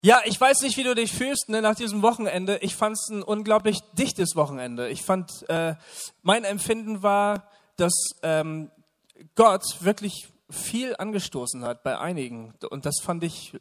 Ja, ich weiß nicht, wie du dich fühlst, ne, nach diesem Wochenende. Ich fand es ein unglaublich dichtes Wochenende. Mein Empfinden war, dass Gott wirklich viel angestoßen hat bei einigen. Und das fand ich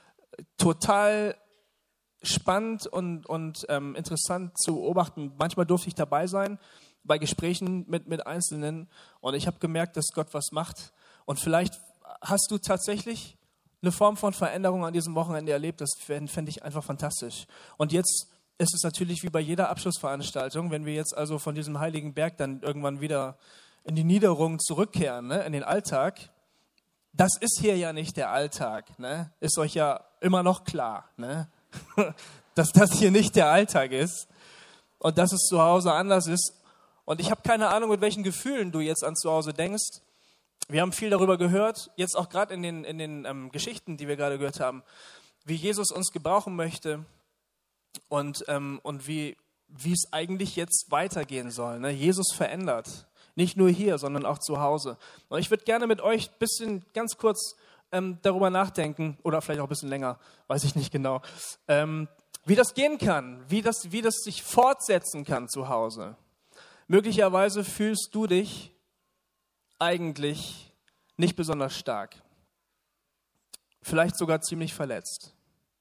total spannend und interessant zu beobachten. Manchmal durfte ich dabei sein bei Gesprächen mit Einzelnen und ich habe gemerkt, dass Gott was macht. Und vielleicht hast du tatsächlich eine Form von Veränderung an diesem Wochenende erlebt. Das fände ich einfach fantastisch. Und jetzt ist es natürlich wie bei jeder Abschlussveranstaltung, wenn wir jetzt also von diesem heiligen Berg dann irgendwann wieder in die Niederung zurückkehren, ne, in den Alltag. Das ist hier ja nicht der Alltag, ne? Ist euch ja immer noch klar, ne? Dass das hier nicht der Alltag ist und dass es zu Hause anders ist. Und ich habe keine Ahnung, mit welchen Gefühlen du jetzt an zu Hause denkst. Wir haben viel darüber gehört, jetzt auch gerade in den Geschichten, die wir gerade gehört haben, wie Jesus uns gebrauchen möchte und wie es eigentlich jetzt weitergehen soll. Ne? Jesus verändert, nicht nur hier, sondern auch zu Hause. Und ich würde gerne mit euch ein bisschen ganz kurz darüber nachdenken, oder vielleicht auch ein bisschen länger, weiß ich nicht genau, wie das gehen kann, wie das sich fortsetzen kann zu Hause. Möglicherweise fühlst du dich eigentlich nicht besonders stark, vielleicht sogar ziemlich verletzt,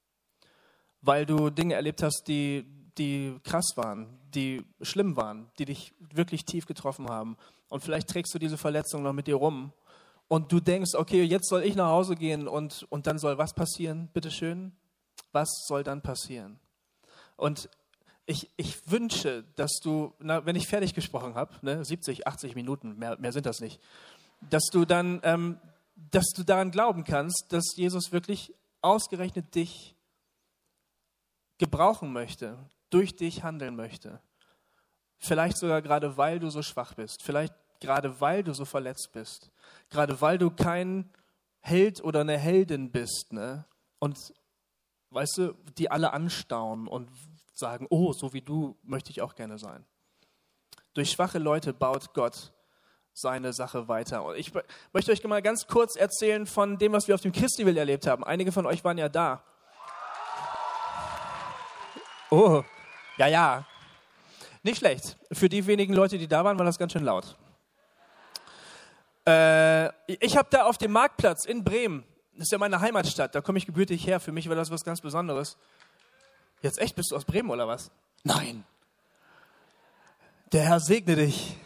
weil du Dinge erlebt hast, die krass waren, die schlimm waren, die dich wirklich tief getroffen haben. Und vielleicht trägst du diese Verletzung noch mit dir rum und du denkst, okay, jetzt soll ich nach Hause gehen und dann soll was passieren? Bitteschön, was soll dann passieren? Und ich wünsche, dass du, wenn ich fertig gesprochen habe, ne, 70, 80 Minuten, mehr sind das nicht, dass du daran glauben kannst, dass Jesus wirklich ausgerechnet dich gebrauchen möchte, durch dich handeln möchte. Vielleicht sogar gerade, weil du so schwach bist, vielleicht gerade, weil du so verletzt bist, gerade weil du kein Held oder eine Heldin bist, ne? Und weißt du, die alle anstaunen und sagen, oh, so wie du möchte ich auch gerne sein. Durch schwache Leute baut Gott seine Sache weiter. Und ich möchte euch mal ganz kurz erzählen von dem, was wir auf dem Christiwill erlebt haben. Einige von euch waren ja da. Oh, ja. Nicht schlecht. Für die wenigen Leute, die da waren, war das ganz schön laut. Ich habe da auf dem Marktplatz in Bremen, das ist ja meine Heimatstadt, da komme ich gebürtig her, für mich war das was ganz Besonderes. Jetzt echt, bist du aus Bremen oder was? Nein. Der Herr segne dich.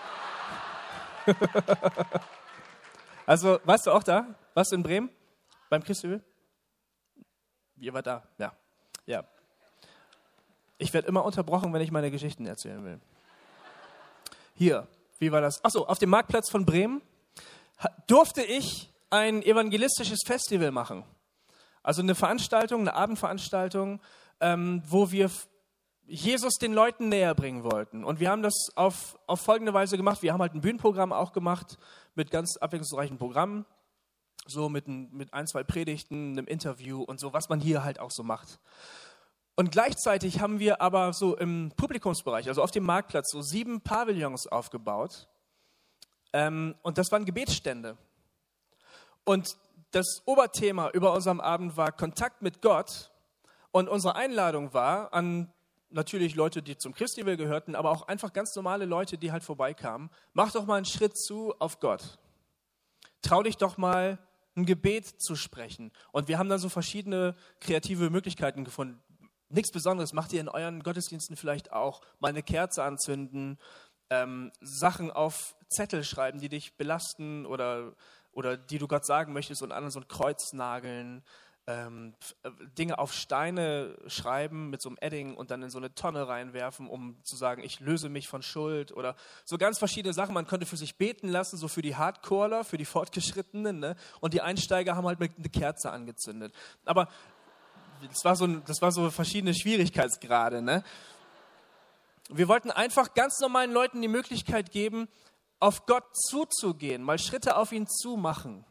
Also, warst du auch da? Warst du in Bremen? Beim Christiwill? Ihr wart da, ja. Ich werde immer unterbrochen, wenn ich meine Geschichten erzählen will. Hier, wie war das? Achso, auf dem Marktplatz von Bremen durfte ich ein evangelistisches Festival machen. Also eine Veranstaltung, eine Abendveranstaltung, wo wir Jesus den Leuten näher bringen wollten. Und wir haben das auf folgende Weise gemacht. Wir haben halt ein Bühnenprogramm auch gemacht mit ganz abwechslungsreichen Programmen. So mit 1, 2 Predigten, einem Interview und so, was man hier halt auch so macht. Und gleichzeitig haben wir aber so im Publikumsbereich, also auf dem Marktplatz, so 7 Pavillons aufgebaut. Und das waren Gebetsstände. Und das Oberthema über unserem Abend war Kontakt mit Gott. Und unsere Einladung war an natürlich Leute, die zum Christiwill gehörten, aber auch einfach ganz normale Leute, die halt vorbeikamen. Mach doch mal einen Schritt zu auf Gott. Trau dich doch mal, ein Gebet zu sprechen. Und wir haben dann so verschiedene kreative Möglichkeiten gefunden. Nichts Besonderes, macht ihr in euren Gottesdiensten vielleicht auch mal eine Kerze anzünden, Sachen auf Zettel schreiben, die dich belasten oder die du Gott sagen möchtest und an so ein Kreuz nageln, Dinge auf Steine schreiben mit so einem Edding und dann in so eine Tonne reinwerfen, um zu sagen, ich löse mich von Schuld oder so ganz verschiedene Sachen. Man könnte für sich beten lassen, so für die Hardcorer, für die Fortgeschrittenen, ne? Und die Einsteiger haben halt mit eine Kerze angezündet. Aber das war so verschiedene Schwierigkeitsgrade, ne? Wir wollten einfach ganz normalen Leuten die Möglichkeit geben, auf Gott zuzugehen, mal Schritte auf ihn zu machen.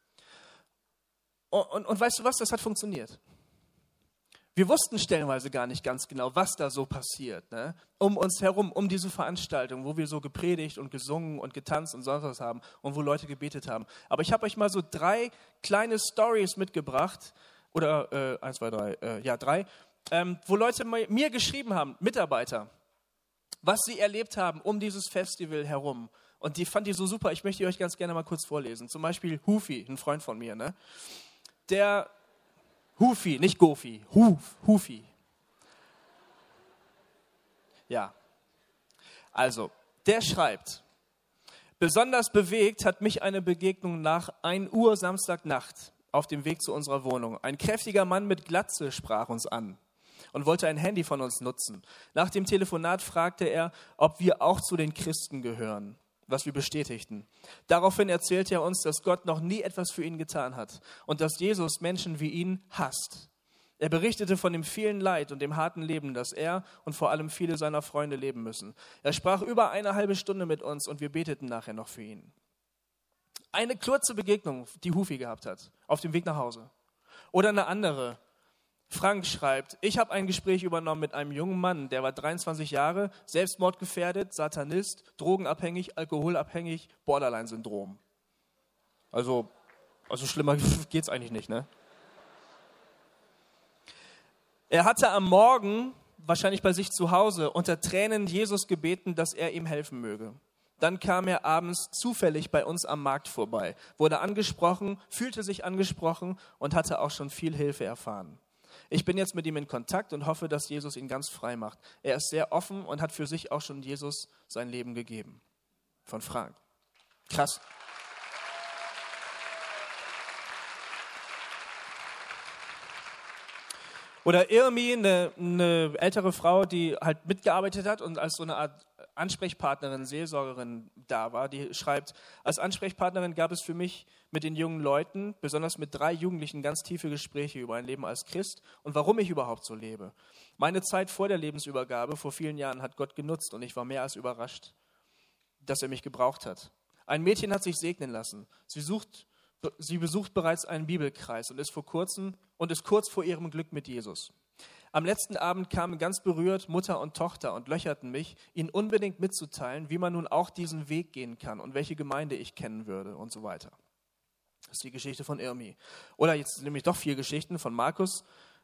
Und weißt du was, das hat funktioniert. Wir wussten stellenweise gar nicht ganz genau, was da so passiert, ne? Um uns herum, um diese Veranstaltung, wo wir so gepredigt und gesungen und getanzt und sonst was haben und wo Leute gebetet haben. Aber ich habe euch mal so 3 kleine Storys mitgebracht, oder 1, 2, 3, 3, wo Leute mir geschrieben haben, Mitarbeiter, was sie erlebt haben um dieses Festival herum. Und die fand ich so super, ich möchte euch ganz gerne mal kurz vorlesen. Zum Beispiel Hufi, ein Freund von mir, ne? Der Hufi, nicht Gofi, Hufi. Ja, also, der schreibt, besonders bewegt hat mich eine Begegnung nach 1 Uhr Samstagnacht auf dem Weg zu unserer Wohnung. Ein kräftiger Mann mit Glatze sprach uns an und wollte ein Handy von uns nutzen. Nach dem Telefonat fragte er, ob wir auch zu den Christen gehören, was wir bestätigten. Daraufhin erzählte er uns, dass Gott noch nie etwas für ihn getan hat und dass Jesus Menschen wie ihn hasst. Er berichtete von dem vielen Leid und dem harten Leben, das er und vor allem viele seiner Freunde leben müssen. Er sprach über 1,5 Stunde mit uns und wir beteten nachher noch für ihn. Eine kurze Begegnung, die Hufi gehabt hat, auf dem Weg nach Hause. Oder eine andere. Frank schreibt, ich habe ein Gespräch übernommen mit einem jungen Mann, der war 23 Jahre, selbstmordgefährdet, Satanist, drogenabhängig, alkoholabhängig, Borderline-Syndrom. Also schlimmer geht's eigentlich nicht, ne? Er hatte am Morgen, wahrscheinlich bei sich zu Hause, unter Tränen Jesus gebeten, dass er ihm helfen möge. Dann kam er abends zufällig bei uns am Markt vorbei, wurde angesprochen, fühlte sich angesprochen und hatte auch schon viel Hilfe erfahren. Ich bin jetzt mit ihm in Kontakt und hoffe, dass Jesus ihn ganz frei macht. Er ist sehr offen und hat für sich auch schon Jesus sein Leben gegeben. Von Frank. Krass. Oder Irmi, eine ältere Frau, die halt mitgearbeitet hat und als so eine Art Ansprechpartnerin, Seelsorgerin da war, die schreibt, als Ansprechpartnerin gab es für mich mit den jungen Leuten, besonders mit 3 Jugendlichen, ganz tiefe Gespräche über ein Leben als Christ und warum ich überhaupt so lebe. Meine Zeit vor der Lebensübergabe, vor vielen Jahren, hat Gott genutzt und ich war mehr als überrascht, dass er mich gebraucht hat. Ein Mädchen hat sich segnen lassen. Sie besucht bereits einen Bibelkreis und ist kurz vor ihrem Glück mit Jesus. Am letzten Abend kamen ganz berührt Mutter und Tochter und löcherten mich, ihnen unbedingt mitzuteilen, wie man nun auch diesen Weg gehen kann und welche Gemeinde ich kennen würde und so weiter. Das ist die Geschichte von Irmi. Oder jetzt nämlich doch 4 Geschichten von Markus.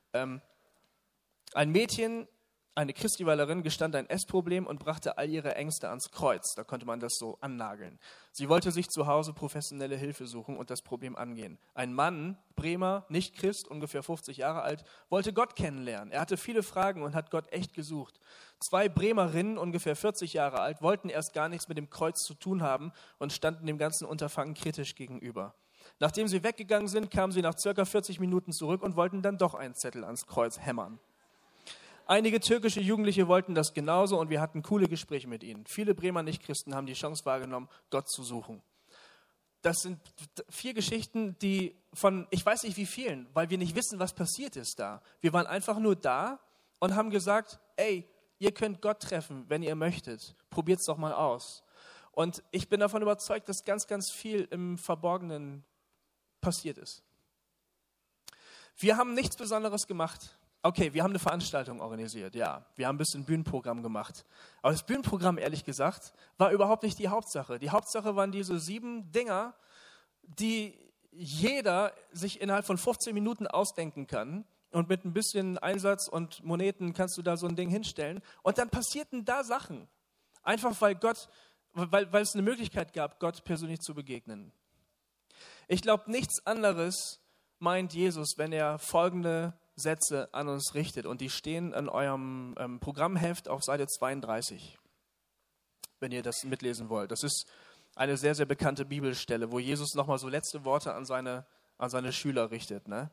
Ein Mädchen, eine Christiweilerin, gestand ein Essproblem und brachte all ihre Ängste ans Kreuz. Da konnte man das so annageln. Sie wollte sich zu Hause professionelle Hilfe suchen und das Problem angehen. Ein Mann, Bremer, nicht Christ, ungefähr 50 Jahre alt, wollte Gott kennenlernen. Er hatte viele Fragen und hat Gott echt gesucht. 2 Bremerinnen, ungefähr 40 Jahre alt, wollten erst gar nichts mit dem Kreuz zu tun haben und standen dem ganzen Unterfangen kritisch gegenüber. Nachdem sie weggegangen sind, kamen sie nach ca. 40 Minuten zurück und wollten dann doch einen Zettel ans Kreuz hämmern. Einige türkische Jugendliche wollten das genauso und wir hatten coole Gespräche mit ihnen. Viele Bremer Nichtchristen haben die Chance wahrgenommen, Gott zu suchen. Das sind 4 Geschichten, die von, ich weiß nicht wie vielen, weil wir nicht wissen, was passiert ist da. Wir waren einfach nur da und haben gesagt, ey, ihr könnt Gott treffen, wenn ihr möchtet. Probiert's doch mal aus. Und ich bin davon überzeugt, dass ganz, ganz viel im Verborgenen passiert ist. Wir haben nichts Besonderes gemacht. Okay, wir haben eine Veranstaltung organisiert, ja. Wir haben ein bisschen Bühnenprogramm gemacht. Aber das Bühnenprogramm, ehrlich gesagt, war überhaupt nicht die Hauptsache. Die Hauptsache waren diese 7 Dinger, die jeder sich innerhalb von 15 Minuten ausdenken kann. Und mit ein bisschen Einsatz und Moneten kannst du da so ein Ding hinstellen. Und dann passierten da Sachen. Einfach weil es eine Möglichkeit gab, Gott persönlich zu begegnen. Ich glaube, nichts anderes meint Jesus, wenn er folgende Sätze an uns richtet. Und die stehen in eurem Programmheft auf Seite 32, wenn ihr das mitlesen wollt. Das ist eine sehr, sehr bekannte Bibelstelle, wo Jesus nochmal so letzte Worte an seine Schüler richtet. Ne?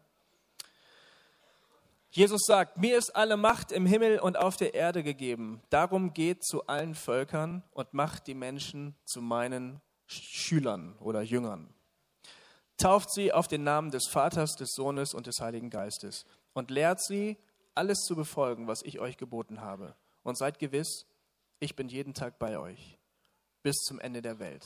Jesus sagt, mir ist alle Macht im Himmel und auf der Erde gegeben. Darum geht zu allen Völkern und macht die Menschen zu meinen Schülern oder Jüngern. Tauft sie auf den Namen des Vaters, des Sohnes und des Heiligen Geistes und lehrt sie, alles zu befolgen, was ich euch geboten habe. Und seid gewiss, ich bin jeden Tag bei euch, bis zum Ende der Welt.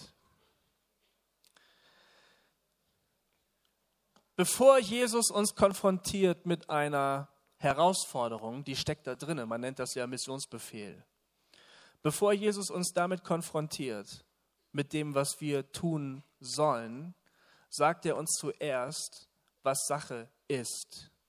Bevor Jesus uns konfrontiert mit einer Herausforderung, die steckt da drin, man nennt das ja Missionsbefehl. Bevor Jesus uns damit konfrontiert, mit dem, was wir tun sollen, sagt er uns zuerst, was Sache ist.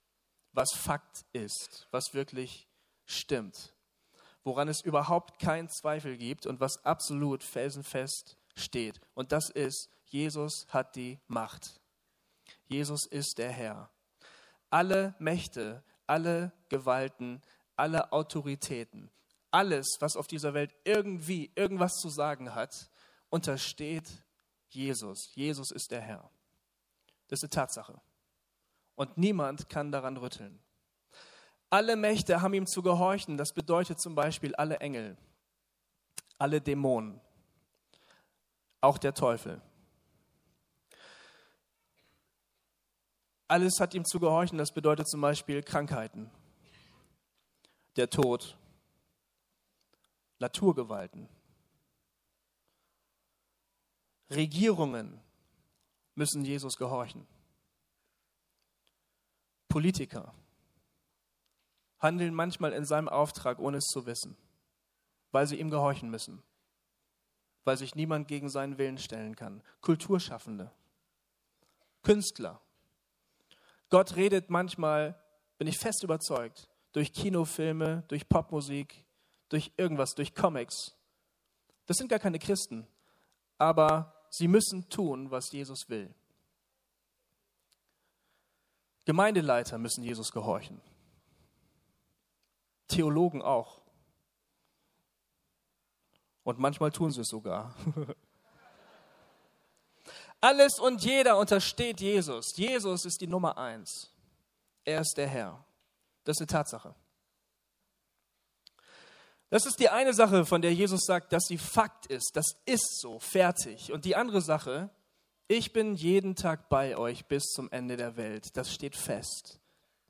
was Fakt ist, was wirklich stimmt, woran es überhaupt keinen Zweifel gibt und was absolut felsenfest steht. Und das ist, Jesus hat die Macht. Jesus ist der Herr. Alle Mächte, alle Gewalten, alle Autoritäten, alles, was auf dieser Welt irgendwie irgendwas zu sagen hat, untersteht Jesus. Jesus ist der Herr. Das ist eine Tatsache. Und niemand kann daran rütteln. Alle Mächte haben ihm zu gehorchen. Das bedeutet zum Beispiel alle Engel, alle Dämonen, auch der Teufel. Alles hat ihm zu gehorchen. Das bedeutet zum Beispiel Krankheiten, der Tod, Naturgewalten. Regierungen müssen Jesus gehorchen. Politiker handeln manchmal in seinem Auftrag, ohne es zu wissen, weil sie ihm gehorchen müssen, weil sich niemand gegen seinen Willen stellen kann. Kulturschaffende, Künstler. Gott redet manchmal, bin ich fest überzeugt, durch Kinofilme, durch Popmusik, durch irgendwas, durch Comics. Das sind gar keine Christen, aber sie müssen tun, was Jesus will. Gemeindeleiter müssen Jesus gehorchen. Theologen auch. Und manchmal tun sie es sogar. Alles und jeder untersteht Jesus. Jesus ist die Nummer 1. Er ist der Herr. Das ist eine Tatsache. Das ist die eine Sache, von der Jesus sagt, dass sie Fakt ist. Das ist so, fertig. Und die andere Sache, ich bin jeden Tag bei euch bis zum Ende der Welt. Das steht fest.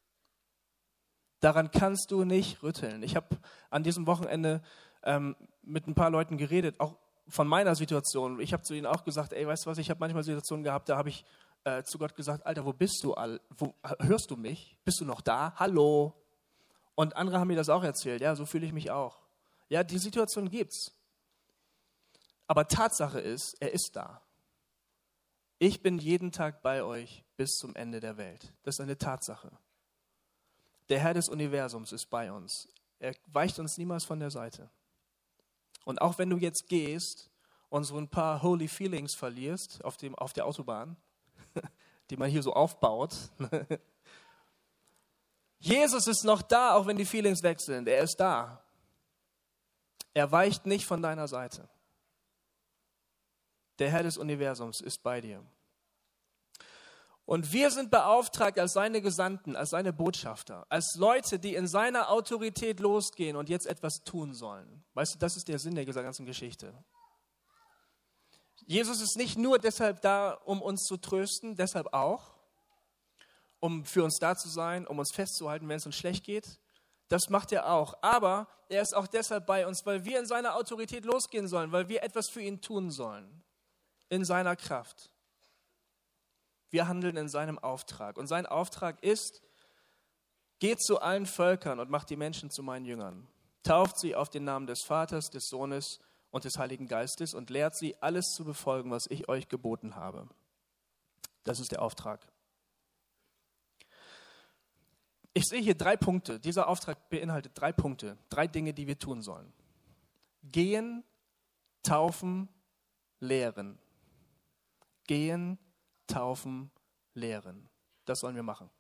Daran kannst du nicht rütteln. Ich habe an diesem Wochenende mit ein paar Leuten geredet, auch von meiner Situation. Ich habe zu ihnen auch gesagt, ey, weißt du was, ich habe manchmal Situationen gehabt, da habe ich zu Gott gesagt, Alter, wo bist du? Hörst du mich? Bist du noch da? Hallo? Und andere haben mir das auch erzählt. Ja, so fühle ich mich auch. Ja, die Situation gibt's. Aber Tatsache ist, er ist da. Ich bin jeden Tag bei euch bis zum Ende der Welt. Das ist eine Tatsache. Der Herr des Universums ist bei uns. Er weicht uns niemals von der Seite. Und auch wenn du jetzt gehst und so ein paar Holy Feelings verlierst auf der Autobahn, die man hier so aufbaut, Jesus ist noch da, auch wenn die Feelings weg sind. Er ist da. Er weicht nicht von deiner Seite. Der Herr des Universums ist bei dir. Und wir sind beauftragt als seine Gesandten, als seine Botschafter, als Leute, die in seiner Autorität losgehen und jetzt etwas tun sollen. Weißt du, das ist der Sinn der ganzen Geschichte. Jesus ist nicht nur deshalb da, um uns zu trösten, deshalb auch, um für uns da zu sein, um uns festzuhalten, wenn es uns schlecht geht. Das macht er auch. Aber er ist auch deshalb bei uns, weil wir in seiner Autorität losgehen sollen, weil wir etwas für ihn tun sollen. In seiner Kraft. Wir handeln in seinem Auftrag. Und sein Auftrag ist, geht zu allen Völkern und macht die Menschen zu meinen Jüngern. Tauft sie auf den Namen des Vaters, des Sohnes und des Heiligen Geistes und lehrt sie, alles zu befolgen, was ich euch geboten habe. Das ist der Auftrag. Ich sehe hier 3 Punkte. Dieser Auftrag beinhaltet 3 Punkte, 3 Dinge, die wir tun sollen. Gehen, taufen, lehren. Gehen, taufen, lehren. Das sollen wir machen.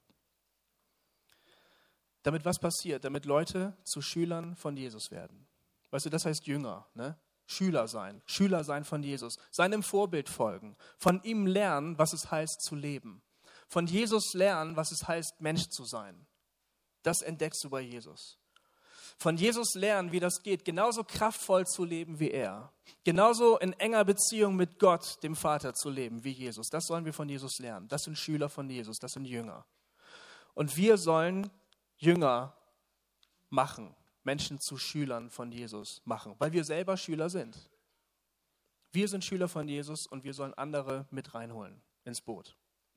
Damit was passiert? Damit Leute zu Schülern von Jesus werden. Weißt du, das heißt Jünger, ne? Schüler sein von Jesus, seinem Vorbild folgen, von ihm lernen, was es heißt zu leben, von Jesus lernen, was es heißt Mensch zu sein. Das entdeckst du bei Jesus. Von Jesus lernen, wie das geht, genauso kraftvoll zu leben wie er, genauso in enger Beziehung mit Gott, dem Vater, zu leben wie Jesus. Das sollen wir von Jesus lernen. Das sind Schüler von Jesus, das sind Jünger. Und wir sollen Jünger machen, Menschen zu Schülern von Jesus machen, weil wir selber Schüler sind. Wir sind Schüler von Jesus und wir sollen andere mit reinholen ins Boot.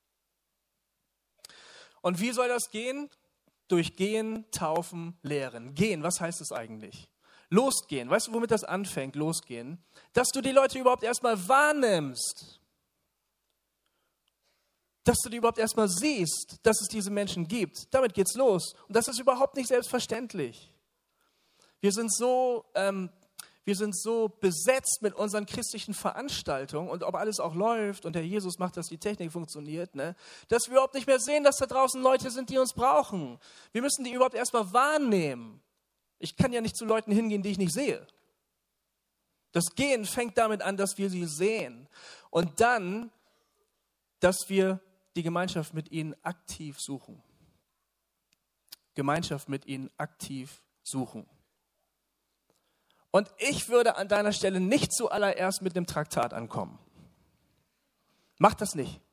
Und wie soll das gehen? Durch Gehen, Taufen, Lehren. Gehen, was heißt das eigentlich? Losgehen. Weißt du, womit das anfängt? Losgehen. Dass du die Leute überhaupt erstmal wahrnimmst. Dass du die überhaupt erstmal siehst, dass es diese Menschen gibt. Damit geht's los. Und das ist überhaupt nicht selbstverständlich. Wir sind so besetzt mit unseren christlichen Veranstaltungen und ob alles auch läuft und der Jesus macht, dass die Technik funktioniert, ne, dass wir überhaupt nicht mehr sehen, dass da draußen Leute sind, die uns brauchen. Wir müssen die überhaupt erstmal wahrnehmen. Ich kann ja nicht zu Leuten hingehen, die ich nicht sehe. Das Gehen fängt damit an, dass wir sie sehen und dann, dass wir die Gemeinschaft mit ihnen aktiv suchen. Gemeinschaft mit ihnen aktiv suchen. Und ich würde an deiner Stelle nicht zuallererst mit einem Traktat ankommen. Mach das nicht.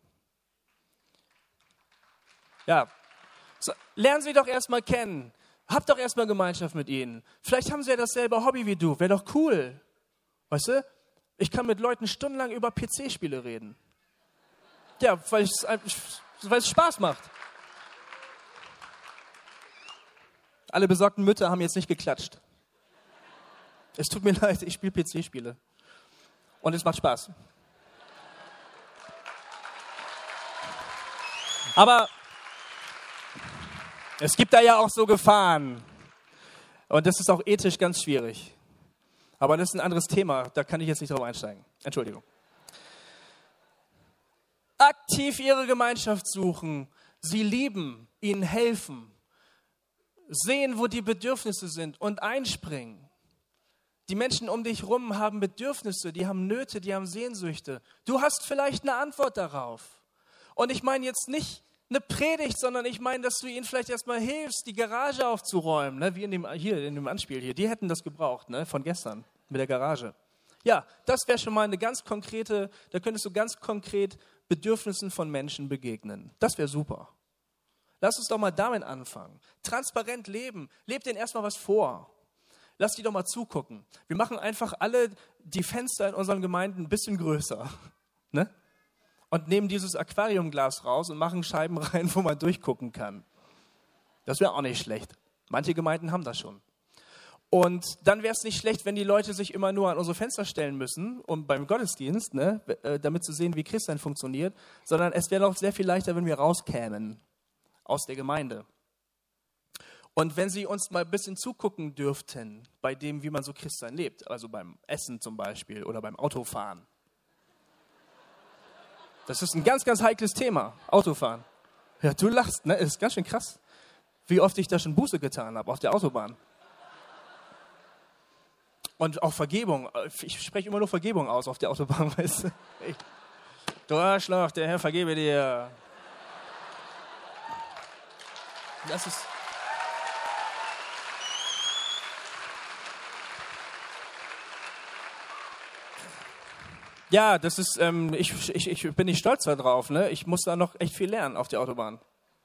Ja, so, lernen Sie doch erstmal kennen. Hab doch erstmal Gemeinschaft mit ihnen. Vielleicht haben sie ja dasselbe Hobby wie du. Wäre doch cool. Weißt du? Ich kann mit Leuten stundenlang über PC-Spiele reden. Ja, weil es Spaß macht. Alle besorgten Mütter haben jetzt nicht geklatscht. Es tut mir leid, ich spiele PC-Spiele. Und es macht Spaß. Aber es gibt da ja auch so Gefahren. Und das ist auch ethisch ganz schwierig. Aber das ist ein anderes Thema, da kann ich jetzt nicht drauf einsteigen. Entschuldigung. Aktiv ihre Gemeinschaft suchen, sie lieben, ihnen helfen, sehen, wo die Bedürfnisse sind und einspringen. Die Menschen um dich herum haben Bedürfnisse, die haben Nöte, die haben Sehnsüchte. Du hast vielleicht eine Antwort darauf. Und ich meine jetzt nicht eine Predigt, sondern ich meine, dass du ihnen vielleicht erstmal hilfst, die Garage aufzuräumen, ne? Wie in dem Anspiel hier. Die hätten das gebraucht, ne? Von gestern mit der Garage. Ja, das wäre schon mal eine ganz konkrete, da könntest du ganz konkret Bedürfnissen von Menschen begegnen. Das wäre super. Lass uns doch mal damit anfangen. Transparent leben. Lebt denen erstmal was vor. Lass die doch mal zugucken. Wir machen einfach alle die Fenster in unseren Gemeinden ein bisschen größer. Ne? Und nehmen dieses Aquariumglas raus und machen Scheiben rein, wo man durchgucken kann. Das wäre auch nicht schlecht. Manche Gemeinden haben das schon. Und dann wäre es nicht schlecht, wenn die Leute sich immer nur an unsere Fenster stellen müssen, um beim Gottesdienst, ne, damit zu sehen, wie Christsein funktioniert, sondern es wäre doch sehr viel leichter, wenn wir rauskämen aus der Gemeinde. Und wenn Sie uns mal ein bisschen zugucken dürften, bei dem, wie man so Christsein lebt, also beim Essen zum Beispiel oder beim Autofahren. Das ist ein ganz, ganz heikles Thema, Autofahren. Ja, du lachst, ne? Das ist ganz schön krass, wie oft ich da schon Buße getan habe auf der Autobahn. Und auch Vergebung. Ich spreche immer nur Vergebung aus auf der Autobahn, weißt du? Du Arschloch, der Herr vergebe dir. Das ist... Ja, das ist, ich bin nicht stolz darauf, ne? Ich muss da noch echt viel lernen auf der Autobahn.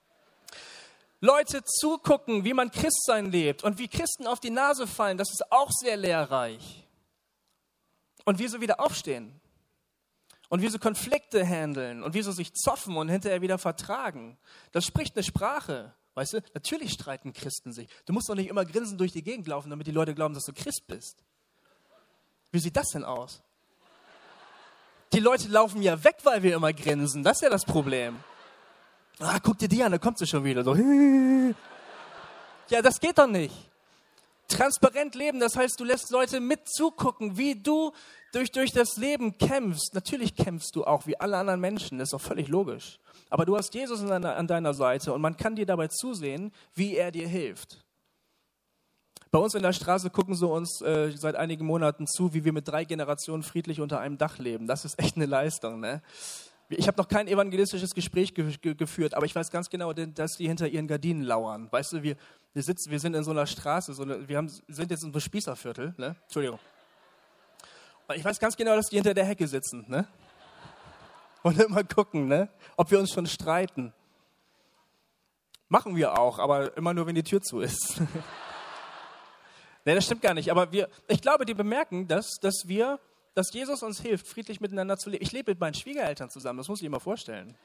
Leute zugucken, wie man Christsein lebt und wie Christen auf die Nase fallen, das ist auch sehr lehrreich. Und wie sie wieder aufstehen. Und wie sie Konflikte handeln und wie sie sich zoffen und hinterher wieder vertragen. Das spricht eine Sprache, weißt du? Natürlich streiten Christen sich. Du musst doch nicht immer grinsend durch die Gegend laufen, damit die Leute glauben, dass du Christ bist. Wie sieht das denn aus? Die Leute laufen ja weg, weil wir immer grinsen. Das ist ja das Problem. Ah, guck dir die an, da kommt sie schon wieder. So. Ja, das geht doch nicht. Transparent leben, das heißt, du lässt Leute mit zugucken, wie du durch das Leben kämpfst. Natürlich kämpfst du auch, wie alle anderen Menschen, das ist auch völlig logisch. Aber du hast Jesus an deiner Seite und man kann dir dabei zusehen, wie er dir hilft. Bei uns in der Straße gucken sie uns seit einigen Monaten zu, wie wir mit 3 Generationen friedlich unter einem Dach leben. Das ist echt eine Leistung, ne? Ich habe noch kein evangelistisches Gespräch geführt, aber ich weiß ganz genau, dass die hinter ihren Gardinen lauern. Weißt du, wir sind in so einer Straße, sind jetzt in so einem Spießerviertel, ne? Entschuldigung. Und ich weiß ganz genau, dass die hinter der Hecke sitzen, ne? Und immer gucken, ne? Ob wir uns schon streiten. Machen wir auch, aber immer nur, wenn die Tür zu ist. Nee, das stimmt gar nicht. Aber ich glaube, die bemerken, dass Jesus uns hilft, friedlich miteinander zu leben. Ich lebe mit meinen Schwiegereltern zusammen, das muss ich dir mal vorstellen.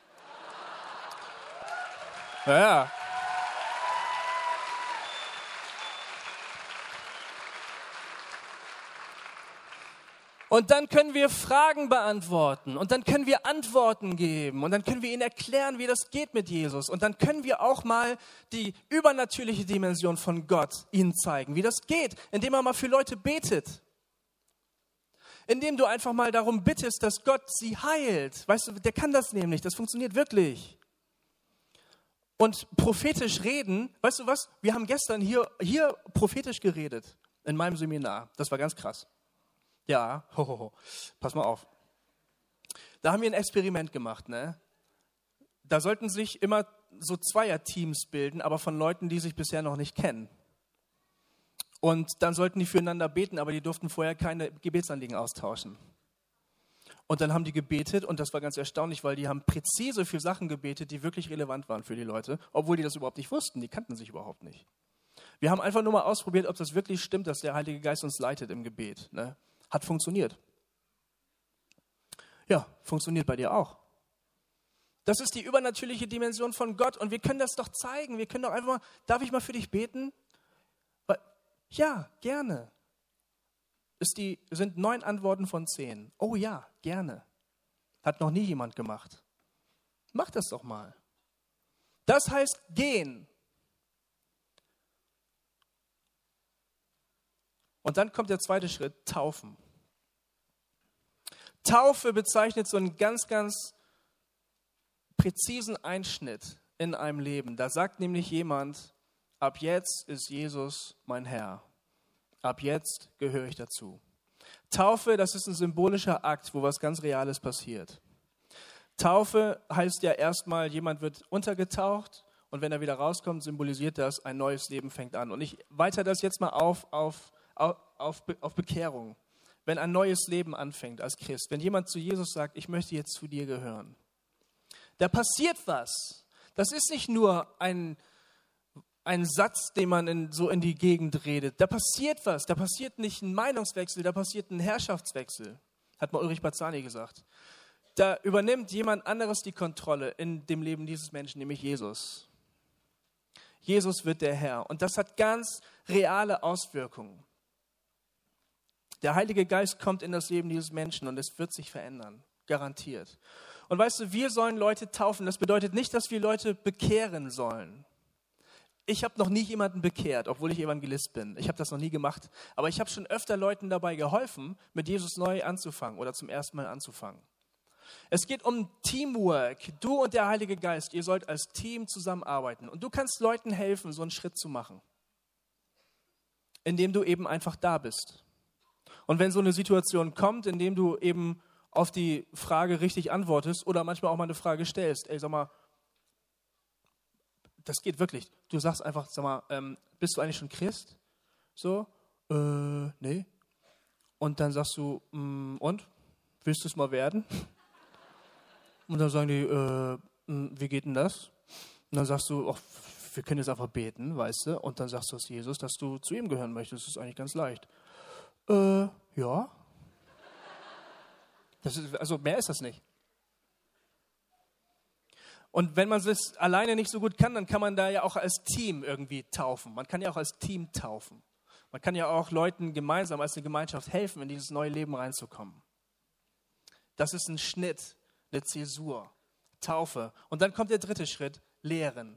Ja. Und dann können wir Fragen beantworten und dann können wir Antworten geben und dann können wir ihnen erklären, wie das geht mit Jesus. Und dann können wir auch mal die übernatürliche Dimension von Gott ihnen zeigen, wie das geht, indem man mal für Leute betet. Indem du einfach mal darum bittest, dass Gott sie heilt. Weißt du, der kann das nämlich, das funktioniert wirklich. Und prophetisch reden, weißt du was, wir haben gestern hier prophetisch geredet in meinem Seminar. Das war ganz krass. Ja, pass mal auf. Da haben wir ein Experiment gemacht, ne? Da sollten sich immer so Zweierteams bilden, aber von Leuten, die sich bisher noch nicht kennen. Und dann sollten die füreinander beten, aber die durften vorher keine Gebetsanliegen austauschen. Und dann haben die gebetet und das war ganz erstaunlich, weil die haben präzise für Sachen gebetet, die wirklich relevant waren für die Leute, obwohl die das überhaupt nicht wussten, die kannten sich überhaupt nicht. Wir haben einfach nur mal ausprobiert, ob das wirklich stimmt, dass der Heilige Geist uns leitet im Gebet, ne? Hat funktioniert. Ja, funktioniert bei dir auch. Das ist die übernatürliche Dimension von Gott und wir können das doch zeigen. Wir können doch einfach mal, darf ich mal für dich beten? Ja, gerne. Sind 9 Antworten von 10. Oh ja, gerne. Hat noch nie jemand gemacht. Mach das doch mal. Das heißt gehen. Und dann kommt der zweite Schritt, taufen. Taufe bezeichnet so einen ganz, ganz präzisen Einschnitt in einem Leben. Da sagt nämlich jemand, ab jetzt ist Jesus mein Herr. Ab jetzt gehöre ich dazu. Taufe, das ist ein symbolischer Akt, wo was ganz Reales passiert. Taufe heißt ja erstmal, jemand wird untergetaucht und wenn er wieder rauskommt, symbolisiert das, ein neues Leben fängt an. Und ich weitere das jetzt mal auf Bekehrung. Wenn ein neues Leben anfängt als Christ, wenn jemand zu Jesus sagt, ich möchte jetzt zu dir gehören, da passiert was. Das ist nicht nur ein Satz, den man so in die Gegend redet. Da passiert was. Da passiert nicht ein Meinungswechsel, da passiert ein Herrschaftswechsel, hat mal Ulrich Bazzani gesagt. Da übernimmt jemand anderes die Kontrolle in dem Leben dieses Menschen, nämlich Jesus. Jesus wird der Herr. Und das hat ganz reale Auswirkungen. Der Heilige Geist kommt in das Leben dieses Menschen und es wird sich verändern. Garantiert. Und weißt du, wir sollen Leute taufen. Das bedeutet nicht, dass wir Leute bekehren sollen. Ich habe noch nie jemanden bekehrt, obwohl ich Evangelist bin. Ich habe das noch nie gemacht. Aber ich habe schon öfter Leuten dabei geholfen, mit Jesus neu anzufangen oder zum ersten Mal anzufangen. Es geht um Teamwork. Du und der Heilige Geist, ihr sollt als Team zusammenarbeiten. Und du kannst Leuten helfen, so einen Schritt zu machen. Indem du eben einfach da bist. Und wenn so eine Situation kommt, indem du eben auf die Frage richtig antwortest oder manchmal auch mal eine Frage stellst, ey, sag mal, das geht wirklich. Du sagst einfach, sag mal, bist du eigentlich schon Christ? So, nee. Und dann sagst du, und? Willst du es mal werden? Und dann sagen die, wie geht denn das? Und dann sagst du, ach, wir können jetzt einfach beten, weißt du? Und dann sagst du es Jesus, dass du zu ihm gehören möchtest. Das ist eigentlich ganz leicht. Ja. Also mehr ist das nicht. Und wenn man es alleine nicht so gut kann, dann kann man da ja auch als Team irgendwie taufen. Man kann ja auch als Team taufen. Man kann ja auch Leuten gemeinsam als eine Gemeinschaft helfen, in dieses neue Leben reinzukommen. Das ist ein Schnitt, eine Zäsur, Taufe. Und dann kommt der dritte Schritt, Lehren.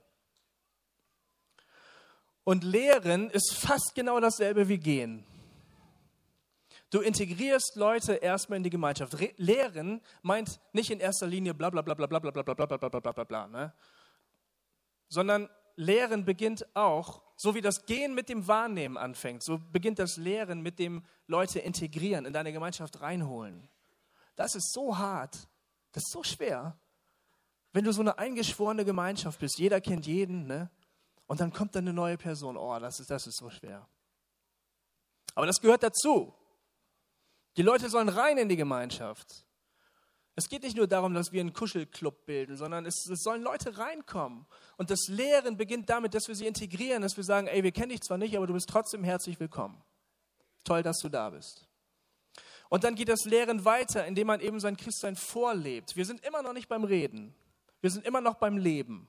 Und Lehren ist fast genau dasselbe wie Gehen. Du integrierst Leute erstmal in die Gemeinschaft. Lehren meint nicht in erster Linie bla bla bla bla bla bla bla bla bla bla bla bla bla, ne? Sondern Lehren beginnt auch, so wie das Gehen mit dem Wahrnehmen anfängt, so beginnt das Lehren mit dem Leute integrieren, in deine Gemeinschaft reinholen. Das ist so hart, das ist so schwer. Wenn du so eine eingeschworene Gemeinschaft bist, jeder kennt jeden, ne? Und dann kommt dann eine neue Person, oh, das ist so schwer. Aber das gehört dazu. Die Leute sollen rein in die Gemeinschaft. Es geht nicht nur darum, dass wir einen Kuschelclub bilden, sondern es sollen Leute reinkommen. Und das Lehren beginnt damit, dass wir sie integrieren, dass wir sagen, ey, wir kennen dich zwar nicht, aber du bist trotzdem herzlich willkommen. Toll, dass du da bist. Und dann geht das Lehren weiter, indem man eben sein Christsein vorlebt. Wir sind immer noch nicht beim Reden. Wir sind immer noch beim Leben.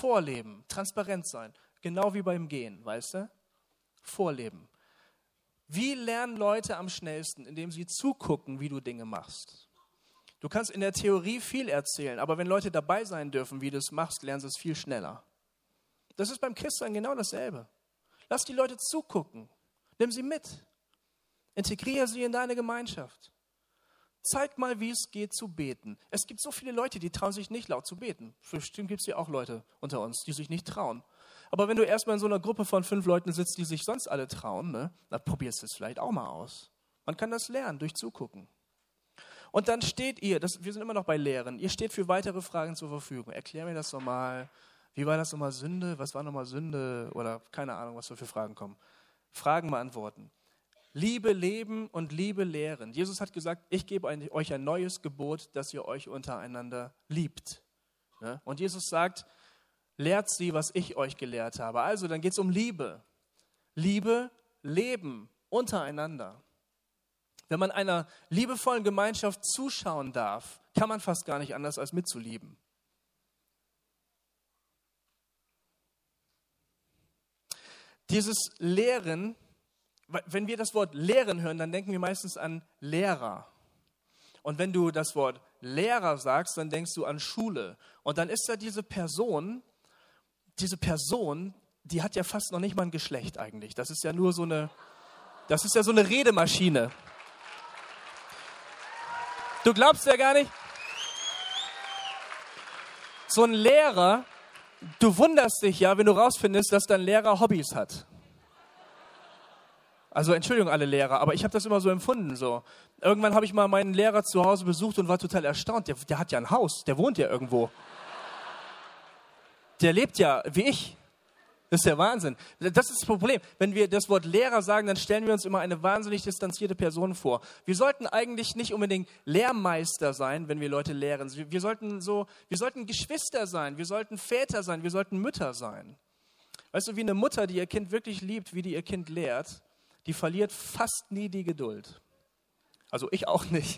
Vorleben, transparent sein. Genau wie beim Gehen, weißt du? Vorleben. Wie lernen Leute am schnellsten? Indem sie zugucken, wie du Dinge machst. Du kannst in der Theorie viel erzählen, aber wenn Leute dabei sein dürfen, wie du es machst, lernen sie es viel schneller. Das ist beim Christsein genau dasselbe. Lass die Leute zugucken. Nimm sie mit. Integriere sie in deine Gemeinschaft. Zeig mal, wie es geht zu beten. Es gibt so viele Leute, die trauen sich nicht laut zu beten. Bestimmt gibt es ja auch Leute unter uns, die sich nicht trauen. Aber wenn du erstmal in so einer Gruppe von 5 Leuten sitzt, die sich sonst alle trauen, ne, dann probierst du es vielleicht auch mal aus. Man kann das lernen durch Zugucken. Und dann steht ihr, wir sind immer noch bei Lehren, ihr steht für weitere Fragen zur Verfügung. Erklär mir das nochmal. Wie war das nochmal Sünde? Was war nochmal Sünde? Oder keine Ahnung, was so für Fragen kommen. Fragen beantworten. Liebe leben und Liebe lehren. Jesus hat gesagt, ich gebe euch ein neues Gebot, dass ihr euch untereinander liebt. Ja? Und Jesus sagt, lehrt sie, was ich euch gelehrt habe. Also, dann geht es um Liebe. Liebe, leben untereinander. Wenn man einer liebevollen Gemeinschaft zuschauen darf, kann man fast gar nicht anders als mitzulieben. Dieses Lehren, wenn wir das Wort Lehren hören, dann denken wir meistens an Lehrer. Und wenn du das Wort Lehrer sagst, dann denkst du an Schule. Und dann ist da diese Person, die hat ja fast noch nicht mal ein Geschlecht eigentlich. Das ist ja nur so eine Redemaschine. Du glaubst ja gar nicht. So ein Lehrer, du wunderst dich ja, wenn du rausfindest, dass dein Lehrer Hobbys hat. Also Entschuldigung alle Lehrer, aber ich habe das immer so empfunden. So. Irgendwann habe ich mal meinen Lehrer zu Hause besucht und war total erstaunt. Der hat ja ein Haus, der wohnt ja irgendwo. Der lebt ja wie ich. Das ist der Wahnsinn. Das ist das Problem. Wenn wir das Wort Lehrer sagen, dann stellen wir uns immer eine wahnsinnig distanzierte Person vor. Wir sollten eigentlich nicht unbedingt Lehrmeister sein, wenn wir Leute lehren. Wir sollten Geschwister sein, wir sollten Väter sein, wir sollten Mütter sein. Weißt du, wie eine Mutter, die ihr Kind wirklich liebt, wie die ihr Kind lehrt, die verliert fast nie die Geduld. Also ich auch nicht.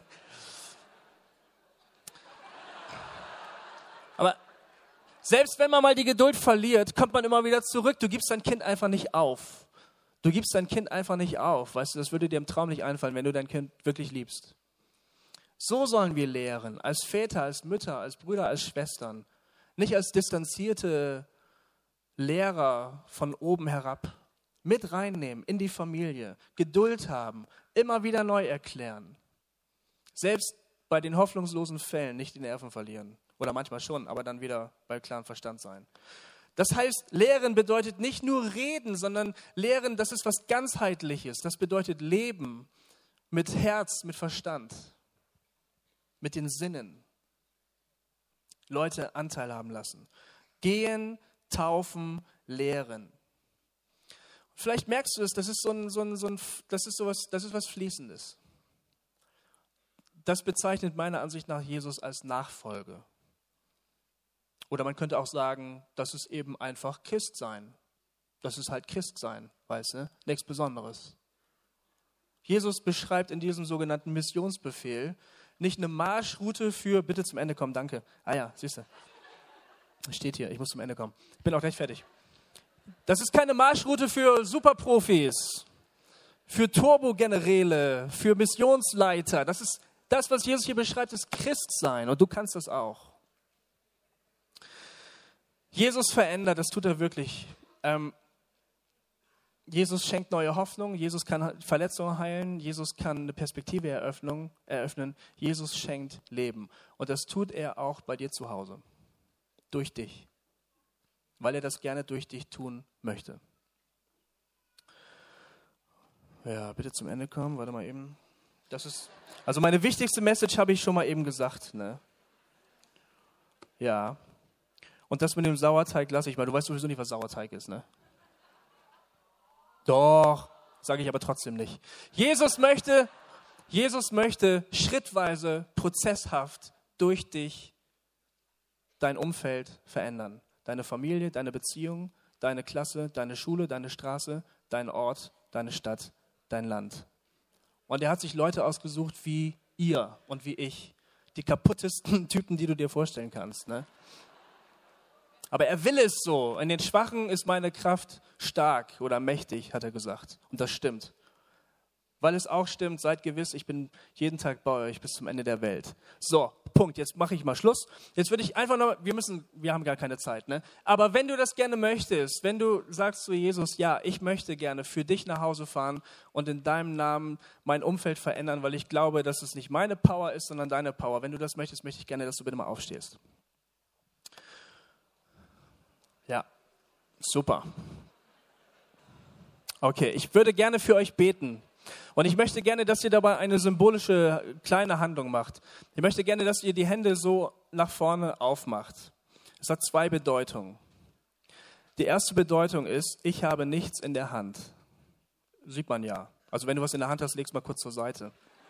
Aber selbst wenn man mal die Geduld verliert, kommt man immer wieder zurück. Du gibst dein Kind einfach nicht auf. Weißt du, das würde dir im Traum nicht einfallen, wenn du dein Kind wirklich liebst. So sollen wir lehren, als Väter, als Mütter, als Brüder, als Schwestern. Nicht als distanzierte Lehrer von oben herab. Mit reinnehmen in die Familie, Geduld haben, immer wieder neu erklären. Selbst bei den hoffnungslosen Fällen nicht die Nerven verlieren. Oder manchmal schon, aber dann wieder bei klarem Verstand sein. Das heißt, Lehren bedeutet nicht nur reden, sondern Lehren, das ist was ganzheitliches. Das bedeutet Leben mit Herz, mit Verstand, mit den Sinnen. Leute Anteil haben lassen. Gehen, taufen, lehren. Vielleicht merkst du es, das ist was Fließendes. Das bezeichnet meiner Ansicht nach Jesus als Nachfolge. Oder man könnte auch sagen, das ist eben einfach Christsein. Das ist halt Christsein, weißt du? Nichts Besonderes. Jesus beschreibt in diesem sogenannten Missionsbefehl nicht eine Marschroute für, bitte zum Ende kommen, danke. Ah ja, siehst du. Steht hier, ich muss zum Ende kommen. Ich bin auch gleich fertig. Das ist keine Marschroute für Superprofis, für Turbogeneräle, für Missionsleiter. Das ist das, was Jesus hier beschreibt, ist Christsein und du kannst das auch. Jesus verändert, das tut er wirklich. Jesus schenkt neue Hoffnung, Jesus kann Verletzungen heilen, Jesus kann eine Perspektive eröffnen, Jesus schenkt Leben. Und das tut er auch bei dir zu Hause, durch dich, weil er das gerne durch dich tun möchte. Ja, bitte zum Ende kommen, warte mal eben. Also meine wichtigste Message habe ich schon mal eben gesagt, ne? Ja. Und das mit dem Sauerteig lasse ich mal. Du weißt sowieso nicht, was Sauerteig ist, ne? Doch, sage ich aber trotzdem nicht. Jesus möchte schrittweise, prozesshaft durch dich dein Umfeld verändern. Deine Familie, deine Beziehung, deine Klasse, deine Schule, deine Straße, dein Ort, deine Stadt, dein Land. Und er hat sich Leute ausgesucht wie ihr und wie ich. Die kaputtesten Typen, die du dir vorstellen kannst, ne? Aber er will es so. In den Schwachen ist meine Kraft stark oder mächtig, hat er gesagt. Und das stimmt. Weil es auch stimmt, seid gewiss, ich bin jeden Tag bei euch bis zum Ende der Welt. So, Punkt. Jetzt mache ich mal Schluss. Jetzt würde ich einfach noch, wir haben gar keine Zeit, ne? Aber wenn du das gerne möchtest, wenn du sagst zu Jesus, ja, ich möchte gerne für dich nach Hause fahren und in deinem Namen mein Umfeld verändern, weil ich glaube, dass es nicht meine Power ist, sondern deine Power. Wenn du das möchtest, möchte ich gerne, dass du bitte mal aufstehst. Ja, super. Okay, ich würde gerne für euch beten. Und ich möchte gerne, dass ihr dabei eine symbolische kleine Handlung macht. Ich möchte gerne, dass ihr die Hände so nach vorne aufmacht. Es hat 2 Bedeutungen. Die erste Bedeutung ist, ich habe nichts in der Hand. Sieht man ja. Also wenn du was in der Hand hast, leg's mal kurz zur Seite.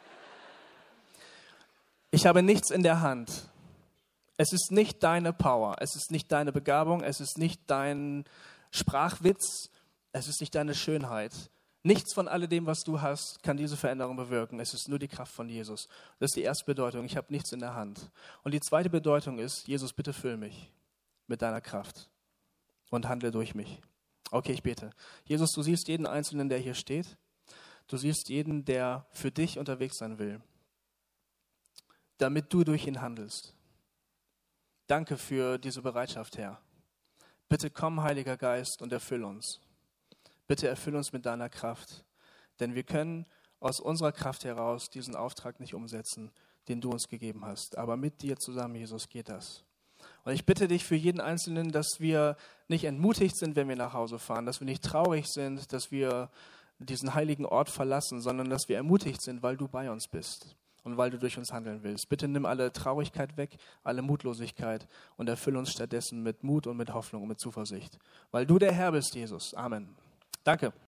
Ich habe nichts in der Hand. Es ist nicht deine Power, es ist nicht deine Begabung, es ist nicht dein Sprachwitz, es ist nicht deine Schönheit. Nichts von alledem, was du hast, kann diese Veränderung bewirken. Es ist nur die Kraft von Jesus. Das ist die erste Bedeutung. Ich habe nichts in der Hand. Und die zweite Bedeutung ist, Jesus, bitte füll mich mit deiner Kraft und handle durch mich. Okay, ich bete. Jesus, du siehst jeden Einzelnen, der hier steht. Du siehst jeden, der für dich unterwegs sein will, damit du durch ihn handelst. Danke für diese Bereitschaft, Herr. Bitte komm, Heiliger Geist, und erfüll uns. Bitte erfüll uns mit deiner Kraft, denn wir können aus unserer Kraft heraus diesen Auftrag nicht umsetzen, den du uns gegeben hast. Aber mit dir zusammen, Jesus, geht das. Und ich bitte dich für jeden Einzelnen, dass wir nicht entmutigt sind, wenn wir nach Hause fahren, dass wir nicht traurig sind, dass wir diesen heiligen Ort verlassen, sondern dass wir ermutigt sind, weil du bei uns bist und weil du durch uns handeln willst. Bitte nimm alle Traurigkeit weg, alle Mutlosigkeit und erfüll uns stattdessen mit Mut und mit Hoffnung und mit Zuversicht. Weil du der Herr bist, Jesus. Amen. Danke.